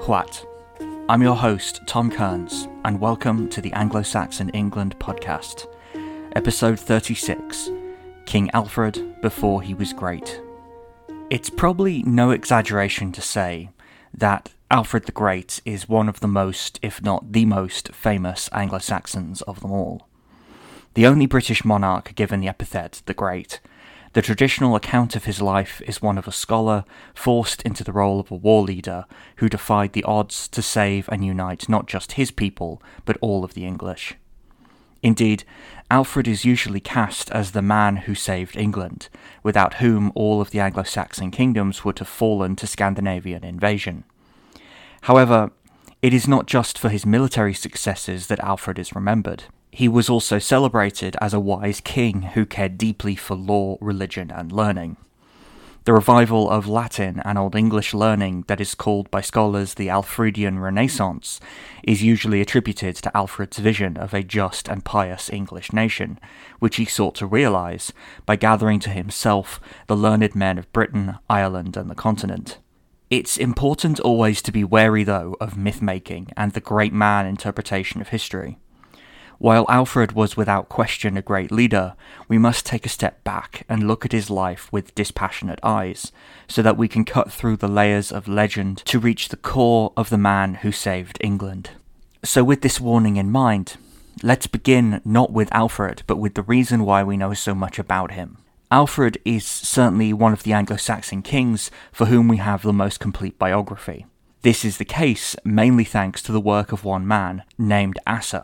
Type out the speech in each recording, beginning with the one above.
What? I'm your host, Tom Kearns, and welcome to the Anglo-Saxon England podcast, episode 36, King Alfred Before He Was Great. It's probably no exaggeration to say that Alfred the Great is one of the most, if not the most, famous Anglo-Saxons of them all. The only British monarch given the epithet the Great, the traditional account of his life is one of a scholar forced into the role of a war leader who defied the odds to save and unite not just his people, but all of the English. Indeed, Alfred is usually cast as the man who saved England, without whom all of the Anglo-Saxon kingdoms would have fallen to Scandinavian invasion. However, it is not just for his military successes that Alfred is remembered. He was also celebrated as a wise king who cared deeply for law, religion, and learning. The revival of Latin and Old English learning that is called by scholars the Alfredian Renaissance is usually attributed to Alfred's vision of a just and pious English nation, which he sought to realise by gathering to himself the learned men of Britain, Ireland, and the continent. It's important always to be wary, though, of myth-making and the great man interpretation of history. While Alfred was without question a great leader, we must take a step back and look at his life with dispassionate eyes, so that we can cut through the layers of legend to reach the core of the man who saved England. So with this warning in mind, let's begin not with Alfred, but with the reason why we know so much about him. Alfred is certainly one of the Anglo-Saxon kings for whom we have the most complete biography. This is the case mainly thanks to the work of one man named Asa.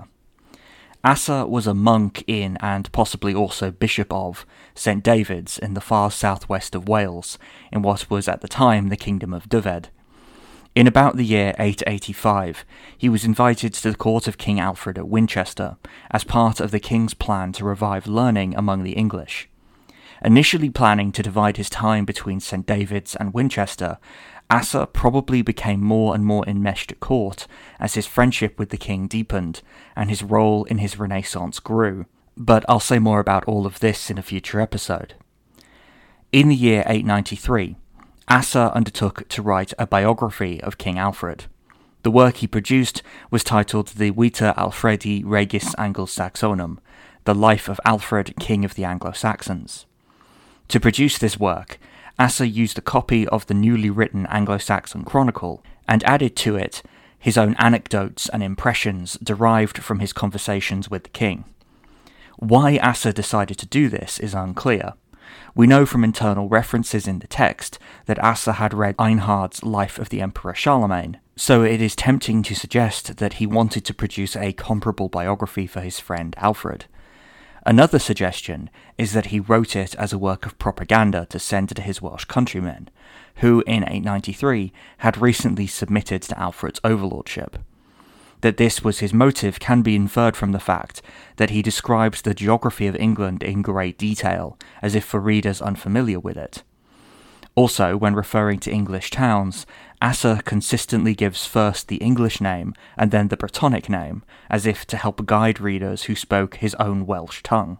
Asa was a monk in, and possibly also bishop of, St David's in the far southwest of Wales, in what was at the time the Kingdom of Dyfed. In about the year 885, he was invited to the court of King Alfred at Winchester, as part of the king's plan to revive learning among the English. Initially planning to divide his time between St David's and Winchester, Asa probably became more and more enmeshed at court as his friendship with the king deepened and his role in his renaissance grew, but I'll say more about all of this in a future episode. In the year 893, Asa undertook to write a biography of King Alfred. The work he produced was titled the Vita Alfredi Regis Anglo-Saxonum, The Life of Alfred, King of the Anglo-Saxons. To produce this work, Asa used a copy of the newly written Anglo-Saxon Chronicle and added to it his own anecdotes and impressions derived from his conversations with the king. Why Asa decided to do this is unclear. We know from internal references in the text that Asa had read Einhard's Life of the Emperor Charlemagne, so it is tempting to suggest that he wanted to produce a comparable biography for his friend Alfred. Another suggestion is that he wrote it as a work of propaganda to send to his Welsh countrymen, who in 893 had recently submitted to Alfred's overlordship. That this was his motive can be inferred from the fact that he describes the geography of England in great detail, as if for readers unfamiliar with it. Also, when referring to English towns, Asa consistently gives first the English name and then the Brittonic name, as if to help guide readers who spoke his own Welsh tongue.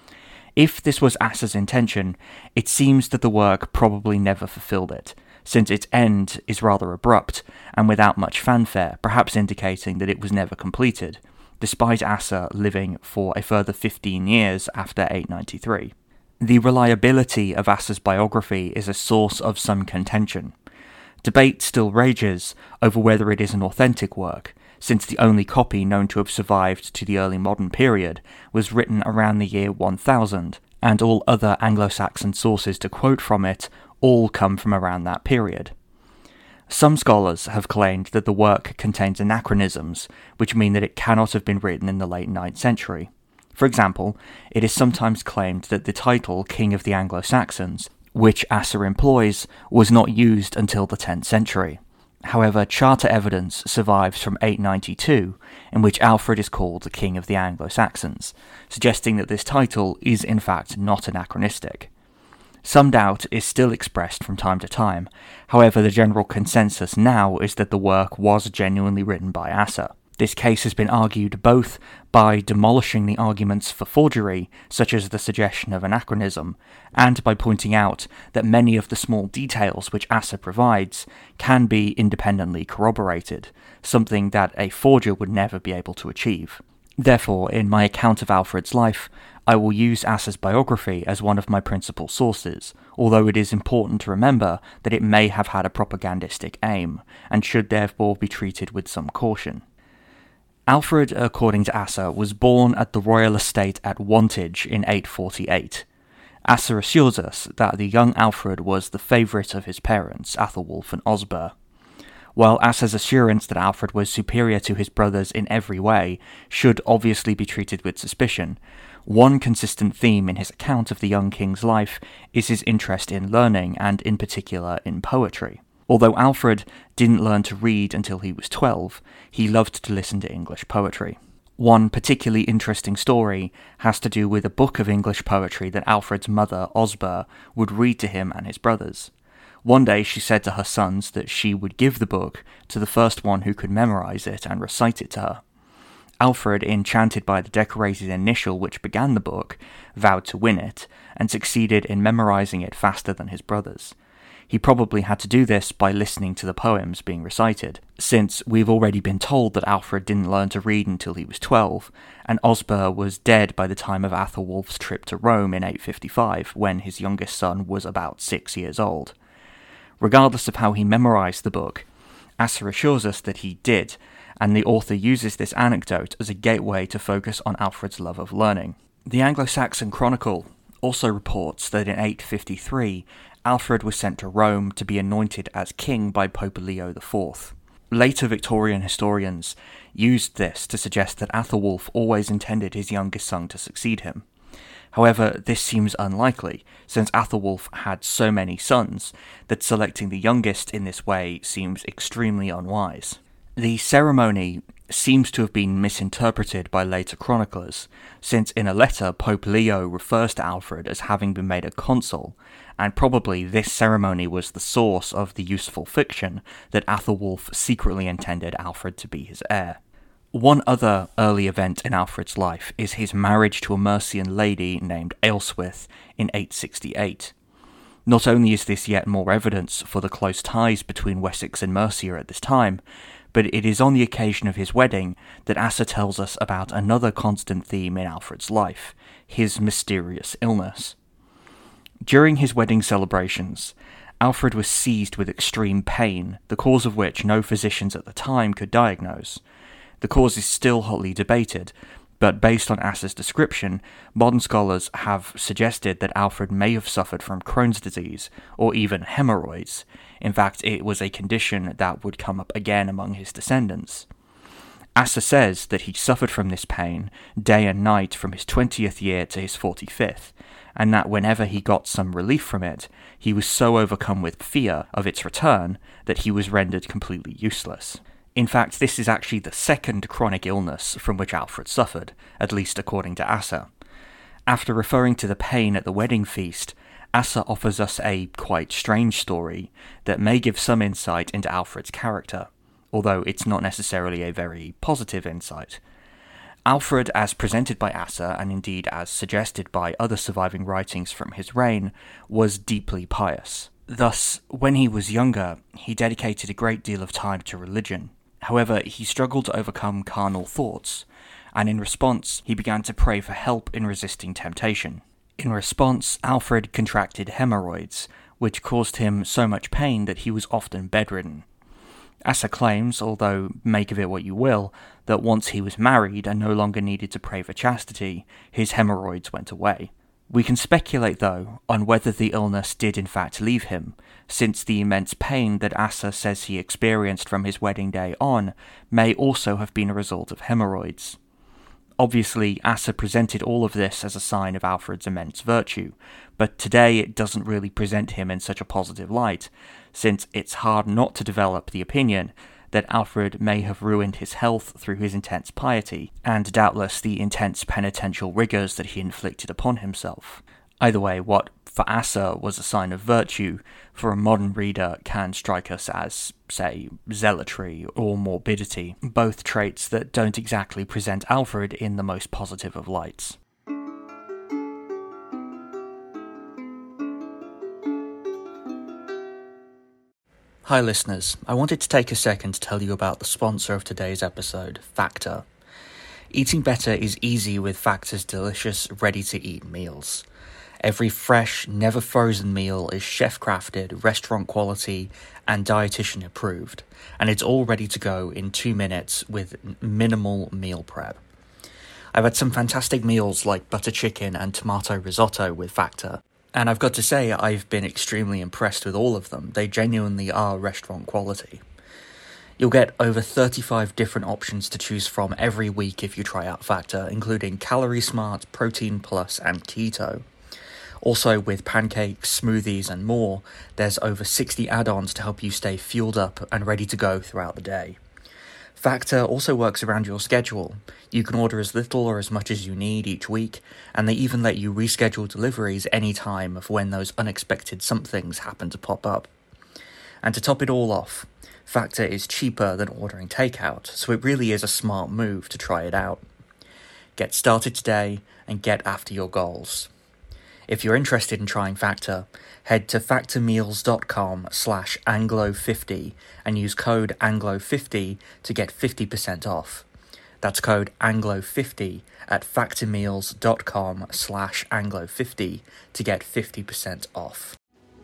If this was Asa's intention, it seems that the work probably never fulfilled it, since its end is rather abrupt and without much fanfare, perhaps indicating that it was never completed, despite Asa living for a further 15 years after 893. The reliability of Asa's biography is a source of some contention. Debate still rages over whether it is an authentic work, since the only copy known to have survived to the early modern period was written around the year 1000, and all other Anglo-Saxon sources to quote from it all come from around that period. Some scholars have claimed that the work contains anachronisms, which mean that it cannot have been written in the late 9th century. For example, it is sometimes claimed that the title King of the Anglo-Saxons, which Asa employs, was not used until the 10th century. However, charter evidence survives from 892, in which Alfred is called the King of the Anglo-Saxons, suggesting that this title is in fact not anachronistic. Some doubt is still expressed from time to time, however the general consensus now is that the work was genuinely written by Asa. This case has been argued both by demolishing the arguments for forgery, such as the suggestion of anachronism, and by pointing out that many of the small details which Asa provides can be independently corroborated, something that a forger would never be able to achieve. Therefore, in my account of Alfred's life, I will use Asa's biography as one of my principal sources, although it is important to remember that it may have had a propagandistic aim, and should therefore be treated with some caution. Alfred, according to Asa, was born at the royal estate at Wantage in 848. Asa assures us that the young Alfred was the favourite of his parents, Athelwulf and Osber. While Asa's assurance that Alfred was superior to his brothers in every way should obviously be treated with suspicion, one consistent theme in his account of the young king's life is his interest in learning, and in particular in poetry. Although Alfred didn't learn to read until he was 12, he loved to listen to English poetry. One particularly interesting story has to do with a book of English poetry that Alfred's mother, Osber, would read to him and his brothers. One day she said to her sons that she would give the book to the first one who could memorize it and recite it to her. Alfred, enchanted by the decorated initial which began the book, vowed to win it, and succeeded in memorizing it faster than his brothers. He probably had to do this by listening to the poems being recited, since we've already been told that Alfred didn't learn to read until he was 12, and Osber was dead by the time of Athelwulf's trip to Rome in 855, when his youngest son was about 6 years old. Regardless of how he memorized the book, Asa assures us that he did, and the author uses this anecdote as a gateway to focus on Alfred's love of learning. The Anglo-Saxon Chronicle also reports that in 853, Alfred was sent to Rome to be anointed as king by Pope Leo IV. Later Victorian historians used this to suggest that Athelwulf always intended his youngest son to succeed him. However, this seems unlikely, since Athelwulf had so many sons that selecting the youngest in this way seems extremely unwise. The ceremony seems to have been misinterpreted by later chroniclers, since in a letter Pope Leo refers to Alfred as having been made a consul, and probably this ceremony was the source of the useful fiction that Athelwulf secretly intended Alfred to be his heir. One other early event in Alfred's life is his marriage to a Mercian lady named Aelswith in 868. Not only is this yet more evidence for the close ties between Wessex and Mercia at this time, but it is on the occasion of his wedding that Asa tells us about another constant theme in Alfred's life, his mysterious illness. During his wedding celebrations, Alfred was seized with extreme pain, the cause of which no physicians at the time could diagnose. The cause is still hotly debated, but based on Asa's description, modern scholars have suggested that Alfred may have suffered from Crohn's disease, or even hemorrhoids. In fact, it was a condition that would come up again among his descendants. Asa says that he suffered from this pain day and night from his 20th year to his 45th, and that whenever he got some relief from it, he was so overcome with fear of its return that he was rendered completely useless. In fact, this is actually the second chronic illness from which Alfred suffered, at least according to Asa. After referring to the pain at the wedding feast, Asa offers us a quite strange story that may give some insight into Alfred's character, although it's not necessarily a very positive insight. Alfred, as presented by Asa, and indeed as suggested by other surviving writings from his reign, was deeply pious. Thus, when he was younger, he dedicated a great deal of time to religion. However, he struggled to overcome carnal thoughts, and in response, he began to pray for help in resisting temptation. In response, Alfred contracted hemorrhoids, which caused him so much pain that he was often bedridden. Asa claims, although make of it what you will, that once he was married and no longer needed to pray for chastity, his hemorrhoids went away. We can speculate, though, on whether the illness did in fact leave him, since the immense pain that Asa says he experienced from his wedding day on may also have been a result of hemorrhoids. Obviously, Asa presented all of this as a sign of Alfred's immense virtue, but today it doesn't really present him in such a positive light, since it's hard not to develop the opinion that Alfred may have ruined his health through his intense piety, and doubtless the intense penitential rigours that he inflicted upon himself. Either way, what for Asa was a sign of virtue, for a modern reader can strike us as, say, zealotry or morbidity, both traits that don't exactly present Alfred in the most positive of lights. Hi listeners, I wanted to take a second to tell you about the sponsor of today's episode, Factor. Eating better is easy with Factor's delicious, ready-to-eat meals. Every fresh, never frozen meal is chef-crafted, restaurant quality, and dietitian approved, and it's all ready to go in 2 minutes with minimal meal prep. I've had some fantastic meals like butter chicken and tomato risotto with Factor, and I've got to say I've been extremely impressed with all of them. They genuinely are restaurant quality. You'll get over 35 different options to choose from every week if you try out Factor, including Calorie Smart, Protein Plus, and Keto. Also, with pancakes, smoothies, and more, there's over 60 add-ons to help you stay fueled up and ready to go throughout the day. Factor also works around your schedule. You can order as little or as much as you need each week, and they even let you reschedule deliveries any time of when those unexpected somethings happen to pop up. And to top it all off, Factor is cheaper than ordering takeout, so it really is a smart move to try it out. Get started today and get after your goals. If you're interested in trying Factor, head to factormeals.com/Anglo50 and use code Anglo50 to get 50% off. That's code Anglo50 at factormeals.com/Anglo50 to get 50% off.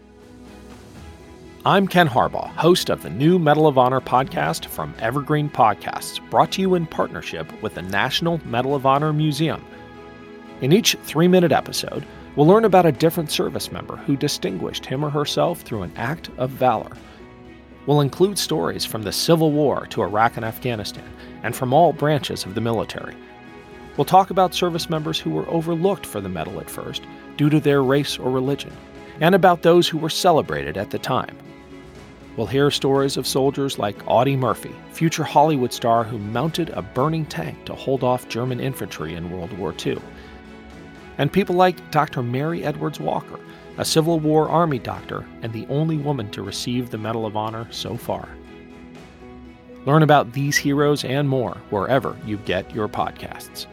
I'm Ken Harbaugh, host of the new Medal of Honor podcast from Evergreen Podcasts, brought to you in partnership with the National Medal of Honor Museum. In each 3-minute episode, we'll learn about a different service member who distinguished him or herself through an act of valor. We'll include stories from the Civil War to Iraq and Afghanistan, and from all branches of the military. We'll talk about service members who were overlooked for the medal at first due to their race or religion, and about those who were celebrated at the time. We'll hear stories of soldiers like Audie Murphy, future Hollywood star who mounted a burning tank to hold off German infantry in World War II. And people like Dr. Mary Edwards Walker, a Civil War Army doctor and the only woman to receive the Medal of Honor so far. Learn about these heroes and more wherever you get your podcasts.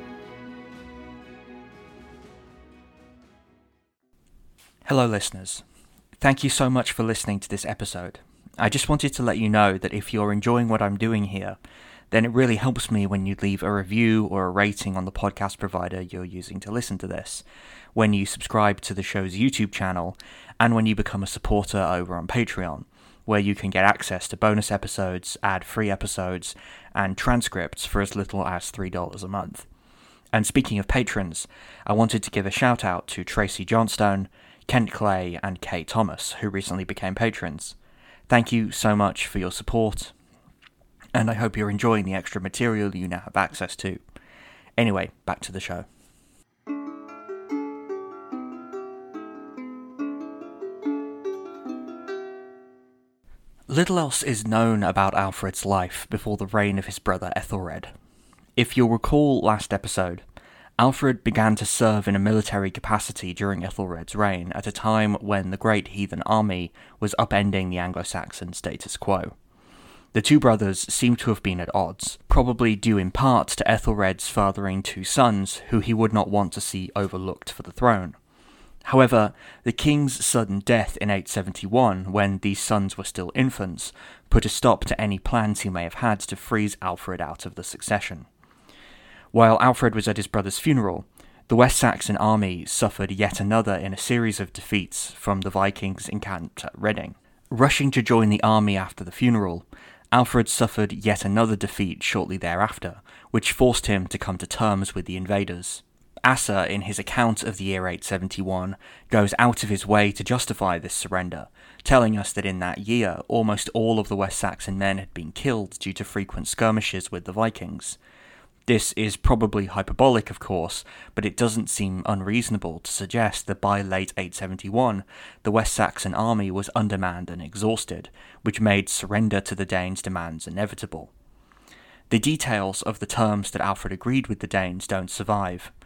Hello listeners. Thank you so much for listening to this episode. I just wanted to let you know that if you're enjoying what I'm doing here, then it really helps me when you leave a review or a rating on the podcast provider you're using to listen to this, when you subscribe to the show's YouTube channel, and when you become a supporter over on Patreon, where you can get access to bonus episodes, ad-free episodes, and transcripts for as little as $3 a month. And speaking of patrons, I wanted to give a shout out to Tracy Johnstone, Kent Clay, and Kay Thomas, who recently became patrons. Thank you so much for your support, and I hope you're enjoying the extra material you now have access to. Anyway, back to the show. Little else is known about Alfred's life before the reign of his brother Ethelred. If you'll recall last episode, Alfred began to serve in a military capacity during Ethelred's reign at a time when the great heathen army was upending the Anglo-Saxon status quo. The two brothers seem to have been at odds, probably due in part to Ethelred's fathering 2 sons who he would not want to see overlooked for the throne. However, the king's sudden death in 871, when these sons were still infants, put a stop to any plans he may have had to freeze Alfred out of the succession. While Alfred was at his brother's funeral, the West Saxon army suffered yet another in a series of defeats from the Vikings encamped at Reading. Rushing to join the army after the funeral, Alfred suffered yet another defeat shortly thereafter, which forced him to come to terms with the invaders. Asa, in his account of the year 871, goes out of his way to justify this surrender, telling us that in that year almost all of the West Saxon men had been killed due to frequent skirmishes with the Vikings. This is probably hyperbolic, of course, but it doesn't seem unreasonable to suggest that by late 871, the West Saxon army was undermanned and exhausted, which made surrender to the Danes' demands inevitable. The details of the terms that Alfred agreed with the Danes don't survive.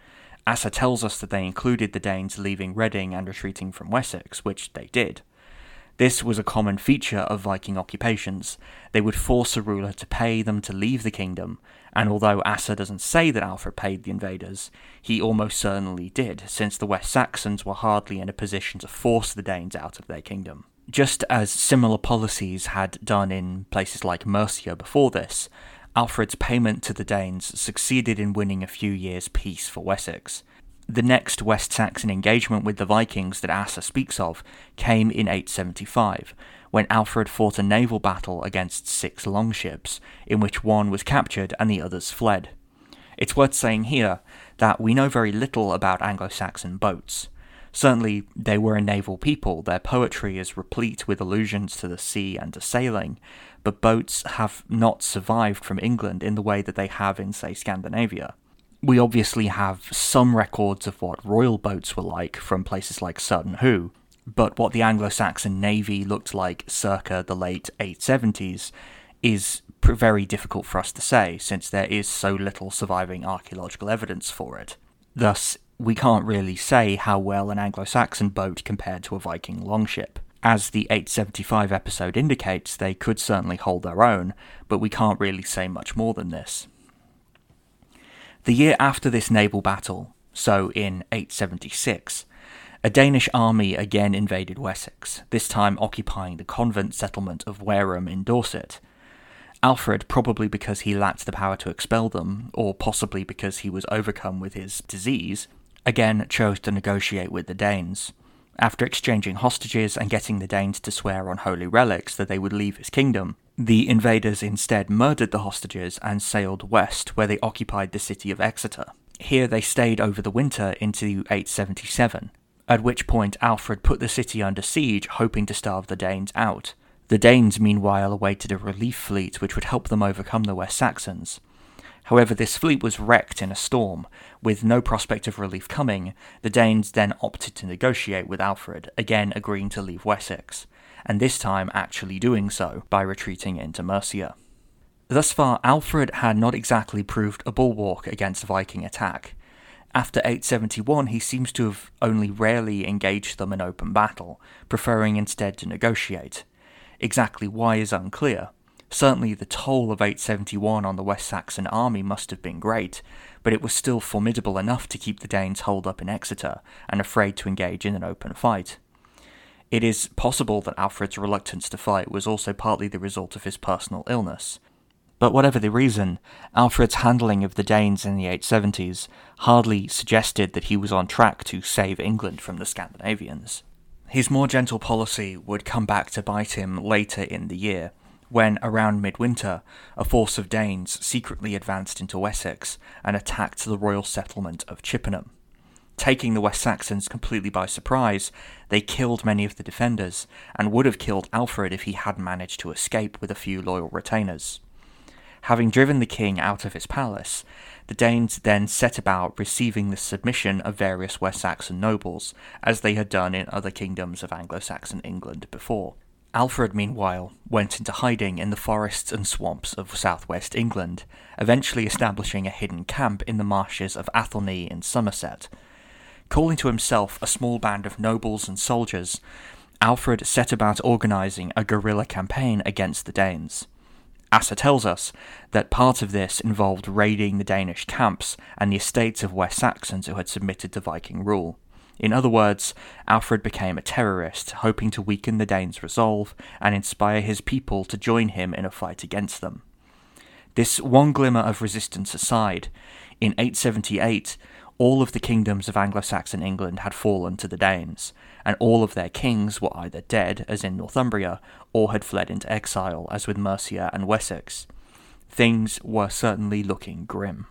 Asser tells us that they included the Danes leaving Reading and retreating from Wessex, which they did. This was a common feature of Viking occupations. They would force a ruler to pay them to leave the kingdom, and although Asser doesn't say that Alfred paid the invaders, he almost certainly did, since the West Saxons were hardly in a position to force the Danes out of their kingdom. Just as similar policies had done in places like Mercia before this, Alfred's payment to the Danes succeeded in winning a few years' peace for Wessex. The next West Saxon engagement with the Vikings that Asser speaks of came in 875, when Alfred fought a naval battle against 6 longships, in which one was captured and the others fled. It's worth saying here that we know very little about Anglo-Saxon boats. Certainly, they were a naval people, their poetry is replete with allusions to the sea and to sailing, but boats have not survived from England in the way that they have in, say, Scandinavia. We obviously have some records of what royal boats were like from places like Sutton Hoo, but what the Anglo-Saxon navy looked like circa the late 870s is very difficult for us to say, since there is so little surviving archaeological evidence for it. Thus, we can't really say how well an Anglo-Saxon boat compared to a Viking longship. As the 875 episode indicates, they could certainly hold their own, but we can't really say much more than this. The year after this naval battle, so in 876, a Danish army again invaded Wessex, this time occupying the convent settlement of Wareham in Dorset. Alfred, probably because he lacked the power to expel them, or possibly because he was overcome with his disease, again chose to negotiate with the Danes. After exchanging hostages and getting the Danes to swear on holy relics that they would leave his kingdom, the invaders instead murdered the hostages and sailed west, where they occupied the city of Exeter. Here they stayed over the winter into 877, at which point Alfred put the city under siege, hoping to starve the Danes out. The Danes, meanwhile, awaited a relief fleet which would help them overcome the West Saxons. However, this fleet was wrecked in a storm. With no prospect of relief coming, the Danes then opted to negotiate with Alfred, again agreeing to leave Wessex, and this time actually doing so by retreating into Mercia. Thus far, Alfred had not exactly proved a bulwark against Viking attack. After 871, he seems to have only rarely engaged them in open battle, preferring instead to negotiate. Exactly why is unclear. Certainly the toll of 871 on the West Saxon army must have been great, but it was still formidable enough to keep the Danes holed up in Exeter and afraid to engage in an open fight. It is possible that Alfred's reluctance to fight was also partly the result of his personal illness. But whatever the reason, Alfred's handling of the Danes in the 870s hardly suggested that he was on track to save England from the Scandinavians. His more gentle policy would come back to bite him later in the year, when, around midwinter, a force of Danes secretly advanced into Wessex and attacked the royal settlement of Chippenham. Taking the West Saxons completely by surprise, they killed many of the defenders, and would have killed Alfred if he had managed to escape with a few loyal retainers. Having driven the king out of his palace, the Danes then set about receiving the submission of various West Saxon nobles, as they had done in other kingdoms of Anglo-Saxon England before. Alfred, meanwhile, went into hiding in the forests and swamps of southwest England, eventually establishing a hidden camp in the marshes of Athelney in Somerset. Calling to himself a small band of nobles and soldiers, Alfred set about organising a guerrilla campaign against the Danes. Asser tells us that part of this involved raiding the Danish camps and the estates of West Saxons who had submitted to Viking rule. In other words, Alfred became a terrorist, hoping to weaken the Danes' resolve and inspire his people to join him in a fight against them. This one glimmer of resistance aside, in 878, all of the kingdoms of Anglo-Saxon England had fallen to the Danes, and all of their kings were either dead, as in Northumbria, or had fled into exile, as with Mercia and Wessex. Things were certainly looking grim.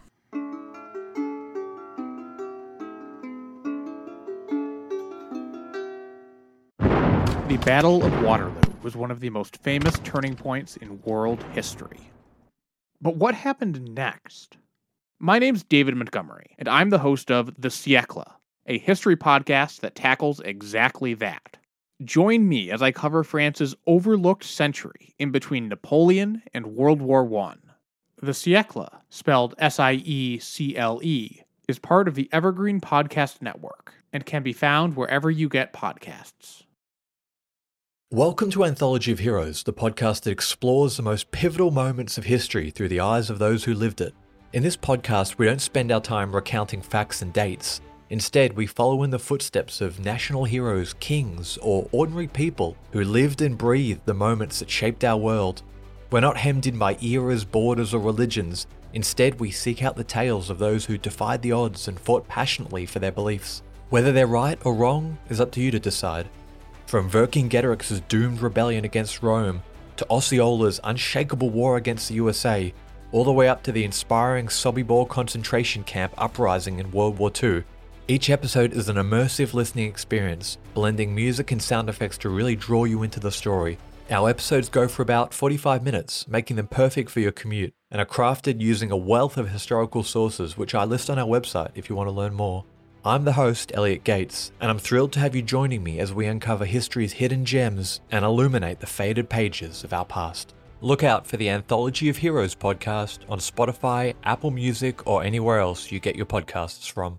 The Battle of Waterloo was one of the most famous turning points in world history. But what happened next? My name's David Montgomery, and I'm the host of The Siècle, a history podcast that tackles exactly that. Join me as I cover France's overlooked century in between Napoleon and World War I. The Siècle, spelled Siecle, is part of the Evergreen Podcast Network and can be found wherever you get podcasts. Welcome to Anthology of Heroes, the podcast that explores the most pivotal moments of history through the eyes of those who lived it. In this podcast, we don't spend our time recounting facts and dates. Instead, we follow in the footsteps of national heroes, kings, or ordinary people who lived and breathed the moments that shaped our world. We're not hemmed in by eras, borders, or religions. Instead, we seek out the tales of those who defied the odds and fought passionately for their beliefs. Whether they're right or wrong is up to you to decide. From Vercingetorix's doomed rebellion against Rome, to Osceola's unshakable war against the USA, all the way up to the inspiring Sobibor concentration camp uprising in World War II, each episode is an immersive listening experience, blending music and sound effects to really draw you into the story. Our episodes go for about 45 minutes, making them perfect for your commute, and are crafted using a wealth of historical sources, which I list on our website if you want to learn more. I'm the host, Elliot Gates, and I'm thrilled to have you joining me as we uncover history's hidden gems and illuminate the faded pages of our past. Look out for the Anthology of Heroes podcast on Spotify, Apple Music, or anywhere else you get your podcasts from.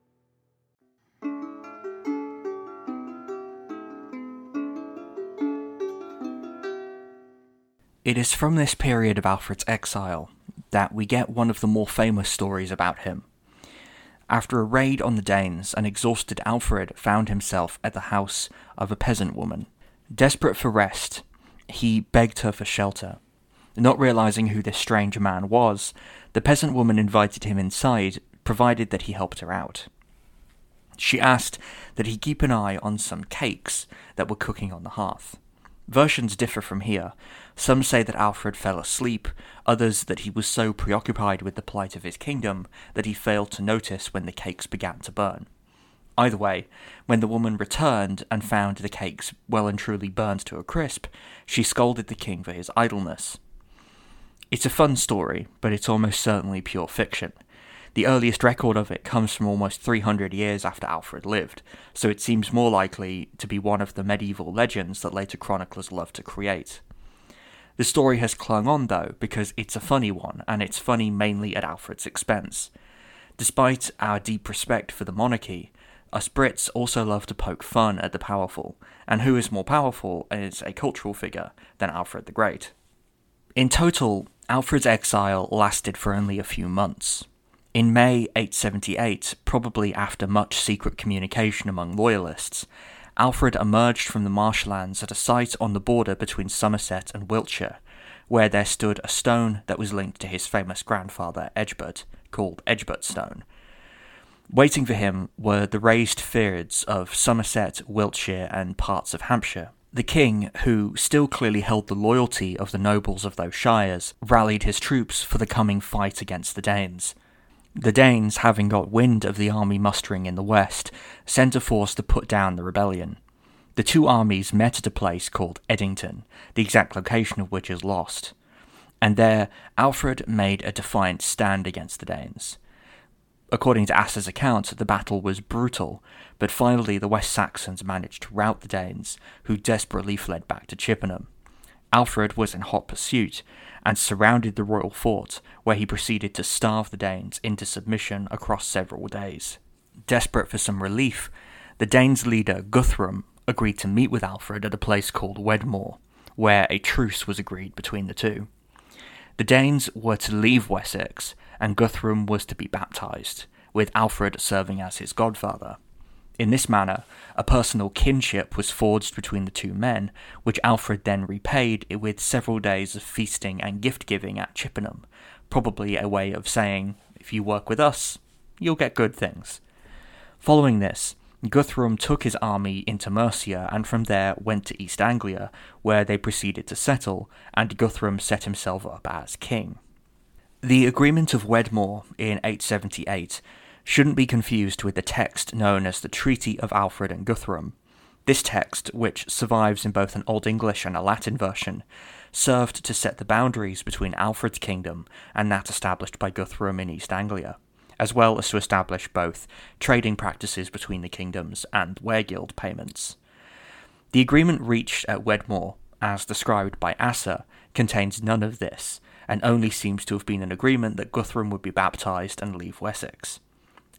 It is from this period of Alfred's exile that we get one of the more famous stories about him. After a raid on the Danes, an exhausted Alfred found himself at the house of a peasant woman. Desperate for rest, he begged her for shelter. Not realizing who this strange man was, the peasant woman invited him inside, provided that he helped her out. She asked that he keep an eye on some cakes that were cooking on the hearth. Versions differ from here. Some say that Alfred fell asleep, others that he was so preoccupied with the plight of his kingdom that he failed to notice when the cakes began to burn. Either way, when the woman returned and found the cakes well and truly burned to a crisp, she scolded the king for his idleness. It's a fun story, but it's almost certainly pure fiction. The earliest record of it comes from almost 300 years after Alfred lived, so it seems more likely to be one of the medieval legends that later chroniclers loved to create. The story has clung on though, because it's a funny one, and it's funny mainly at Alfred's expense. Despite our deep respect for the monarchy, us Brits also love to poke fun at the powerful, and who is more powerful as a cultural figure than Alfred the Great? In total, Alfred's exile lasted for only a few months. In May 878, probably after much secret communication among loyalists, Alfred emerged from the marshlands at a site on the border between Somerset and Wiltshire, where there stood a stone that was linked to his famous grandfather Egbert, called Egbert Stone. Waiting for him were the raised fyrds of Somerset, Wiltshire, and parts of Hampshire. The king, who still clearly held the loyalty of the nobles of those shires, rallied his troops for the coming fight against the Danes. The Danes, having got wind of the army mustering in the west, sent a force to put down the rebellion. The two armies met at a place called Eddington, the exact location of which is lost, and there Alfred made a defiant stand against the Danes. According to Asser's account, the battle was brutal, but finally the West Saxons managed to rout the Danes, who desperately fled back to Chippenham. Alfred was in hot pursuit, and surrounded the royal fort, where he proceeded to starve the Danes into submission across several days. Desperate for some relief, the Danes' leader Guthrum agreed to meet with Alfred at a place called Wedmore, where a truce was agreed between the two. The Danes were to leave Wessex, and Guthrum was to be baptized, with Alfred serving as his godfather. In this manner, a personal kinship was forged between the two men, which Alfred then repaid with several days of feasting and gift-giving at Chippenham, probably a way of saying, if you work with us, you'll get good things. Following this, Guthrum took his army into Mercia and from there went to East Anglia, where they proceeded to settle, and Guthrum set himself up as king. The Agreement of Wedmore in 878 shouldn't be confused with the text known as the Treaty of Alfred and Guthrum. This text, which survives in both an Old English and a Latin version, served to set the boundaries between Alfred's kingdom and that established by Guthrum in East Anglia, as well as to establish both trading practices between the kingdoms and weregild payments. The agreement reached at Wedmore, as described by Asser, contains none of this, and only seems to have been an agreement that Guthrum would be baptized and leave Wessex.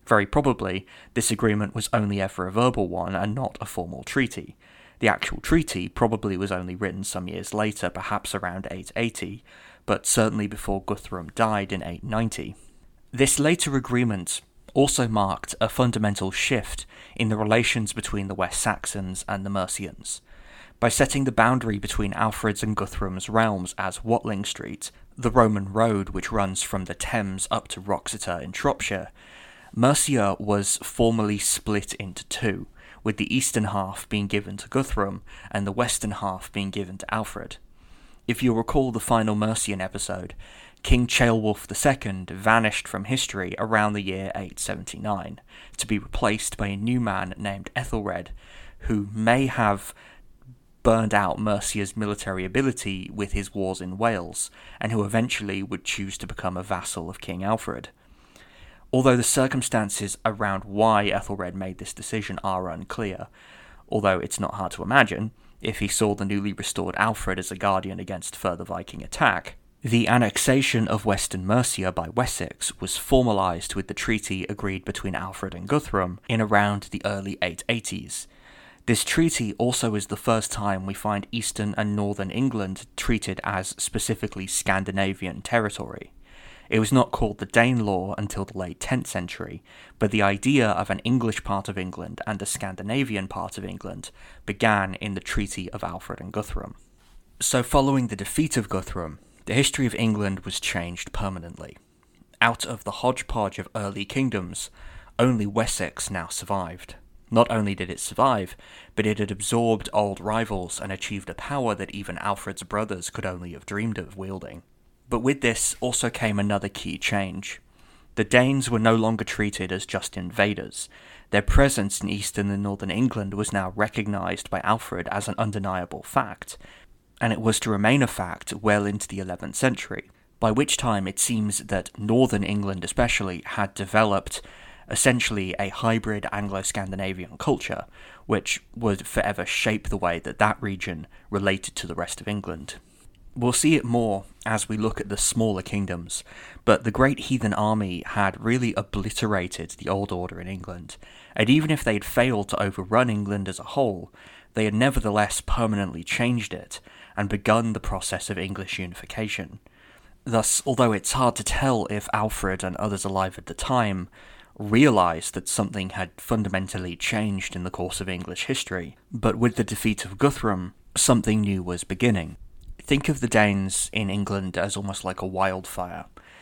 Very probably, this agreement was only ever a verbal one and not a formal treaty. The actual treaty probably was only written some years later, perhaps around 880, but certainly before Guthrum died in 890. This later agreement also marked a fundamental shift in the relations between the West Saxons and the Mercians. By setting the boundary between Alfred's and Guthrum's realms as Watling Street, the Roman road which runs from the Thames up to Wroxeter in Shropshire, Mercia was formally split into two, with the eastern half being given to Guthrum and the western half being given to Alfred. If you'll recall the final Mercian episode, King Ceolwulf II vanished from history around the year 879, to be replaced by a new man named Ethelred, who may have burned out Mercia's military ability with his wars in Wales, and who eventually would choose to become a vassal of King Alfred. Although the circumstances around why Ethelred made this decision are unclear, although it's not hard to imagine, if he saw the newly restored Alfred as a guardian against further Viking attack, the annexation of Western Mercia by Wessex was formalised with the treaty agreed between Alfred and Guthrum in around the early 880s. This treaty also is the first time we find eastern and northern England treated as specifically Scandinavian territory. It was not called the Danelaw until the late 10th century, but the idea of an English part of England and a Scandinavian part of England began in the Treaty of Alfred and Guthrum. So following the defeat of Guthrum, the history of England was changed permanently. Out of the hodgepodge of early kingdoms, only Wessex now survived. Not only did it survive, but it had absorbed old rivals and achieved a power that even Alfred's brothers could only have dreamed of wielding. But with this also came another key change. The Danes were no longer treated as just invaders. Their presence in eastern and northern England was now recognised by Alfred as an undeniable fact, and it was to remain a fact well into the 11th century, by which time it seems that northern England especially had developed essentially a hybrid Anglo-Scandinavian culture, which would forever shape the way that that region related to the rest of England. We'll see it more as we look at the smaller kingdoms, but the Great Heathen Army had really obliterated the old order in England, and even if they'd failed to overrun England as a whole, they had nevertheless permanently changed it and begun the process of English unification. Thus, although it's hard to tell if Alfred and others alive at the time realised that something had fundamentally changed in the course of English history, but with the defeat of Guthrum, something new was beginning. Think of the Danes in England as almost like a wildfire.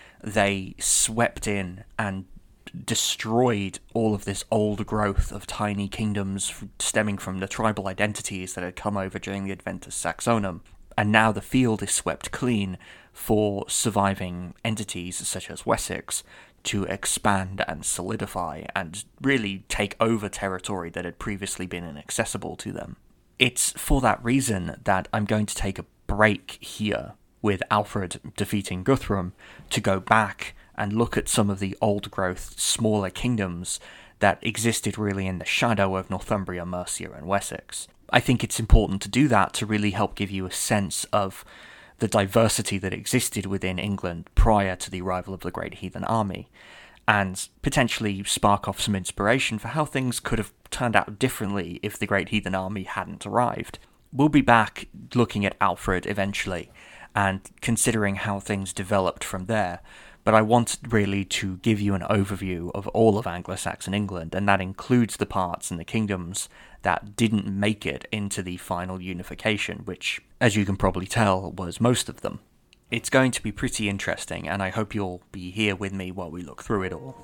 They swept in and destroyed all of this old growth of tiny kingdoms stemming from the tribal identities that had come over during the Adventus Saxonum, and now the field is swept clean for surviving entities such as Wessex to expand and solidify and really take over territory that had previously been inaccessible to them. It's for that reason that I'm going to take a break here with Alfred defeating Guthrum to go back and look at some of the old growth, smaller kingdoms that existed really in the shadow of Northumbria, Mercia and Wessex. I think it's important to do that to really help give you a sense of the diversity that existed within England prior to the arrival of the Great Heathen Army, and potentially spark off some inspiration for how things could have turned out differently if the Great Heathen Army hadn't arrived. We'll be back looking at Alfred eventually, and considering how things developed from there, but I want really to give you an overview of all of Anglo-Saxon England, and that includes the parts and the kingdoms that didn't make it into the final unification, which, as you can probably tell, was most of them. It's going to be pretty interesting, and I hope you'll be here with me while we look through it all.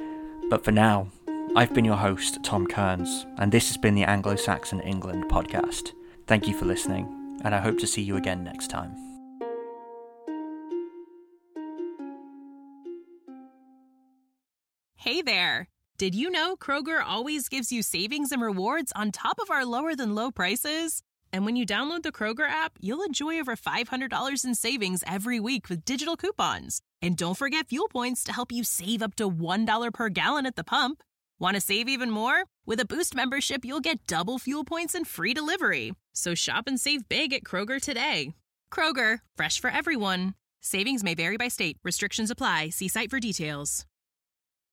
But for now, I've been your host, Tom Kearns, and this has been the Anglo-Saxon England podcast. Thank you for listening, and I hope to see you again next time. Hey there! Did you know Kroger always gives you savings and rewards on top of our lower-than-low prices? And when you download the Kroger app, you'll enjoy over $500 in savings every week with digital coupons. And don't forget fuel points to help you save up to $1 per gallon at the pump. Want to save even more? With a Boost membership, you'll get double fuel points and free delivery. So shop and save big at Kroger today. Kroger, fresh for everyone. Savings may vary by state. Restrictions apply. See site for details.